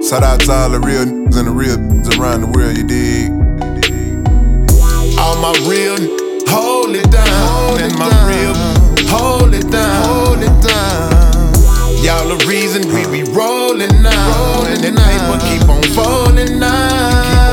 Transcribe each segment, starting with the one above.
Shout out to all the real niggas and the real niggas around the world, you dig? All my real hold it down, and my real hold it down. Y'all the reason we be rolling now, and the paper keep on falling now.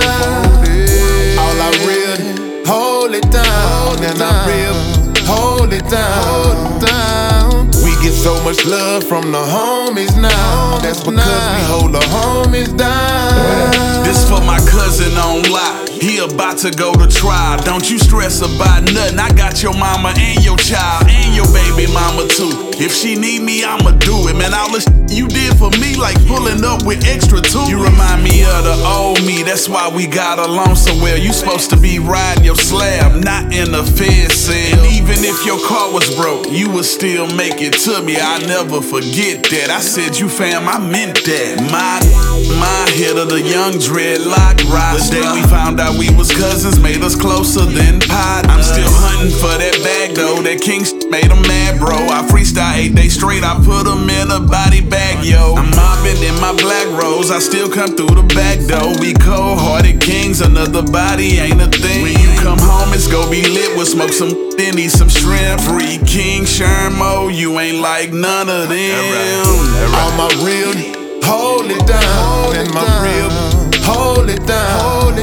All I real hold it down, and I real hold it down. We get so much love from the homies now. That's because we hold the homies down. This for my cousin on lock. He about to go to trial. Don't you stress about nothing. I got your mama and your child and your baby mama too. If she need me, I'ma do it. Man, all the you did for me, like pulling up with extra tools. You remind me of the old me. That's why we got along so well. You supposed to be riding your slab, not in the Fed cell. And even if your car was broke, you would still make it to me. I never forget that. I said you fam, I meant that. My hit of the young dreadlock roster. The day we found out we was cousins made us closer than pot. I'm still hunting for that bag though. That king made him mad, bro. I freestyle 8 days straight. I put him in a body bag, yo. I'm mobbing in my black rose. I still come through the back door. We cold-hearted kings. Another body ain't a thing. When you come home, it's gon' be lit. We'll smoke some, then eat some shrimp. Free King Shermo. You ain't like none of them. All my real hold it down, and my real hold it down.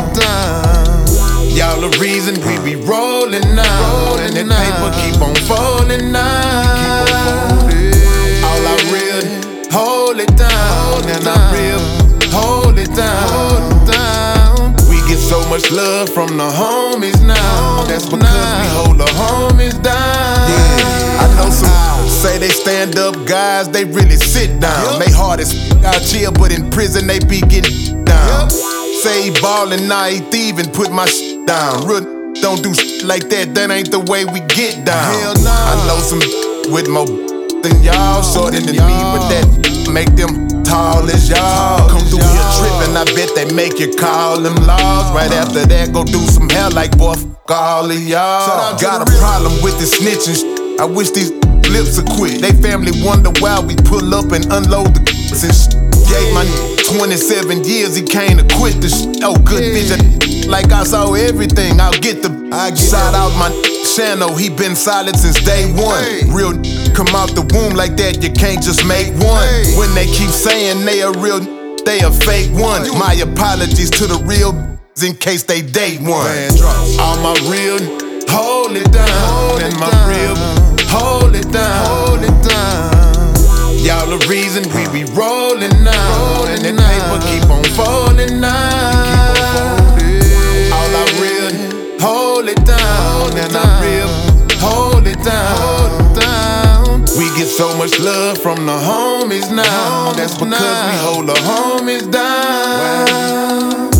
Y'all the reason we be rolling now, and the paper keep on falling now. All I real hold it down, and I real hold it down. We get so much love from the homies now. That's because we hold the homies down. Yeah, I know some say they stand up guys, they really sit down. They hard as out here, but in prison they be getting down. Say he ballin', now he thievin', put my down. Real don't do like that, that ain't the way we get down. Hell no. I know some with more than y'all, shorter than me, but that make them tall as y'all. Come through here trippin', I bet they make you call them laws. Right after that, go do some hell like boy, fuck all of y'all. Got a problem with the snitching. I wish these lips would quit. They family wonder why we pull up and unload the and gave my 27 years, he came to quit the oh, good bitch. Like I saw everything, I'll get the shout out my Shano, he been solid since day one. Real come out the womb like that, you can't just make one. When they keep saying they a real, they a fake one. My apologies to the real in case they date one. All my real hold it down, and my real hold it down. Y'all the reason we be rolling now, and the paper keep on falling now. All I real hold it down, and I real hold it down. We get so much love from the homies now. That's because we hold the homies down.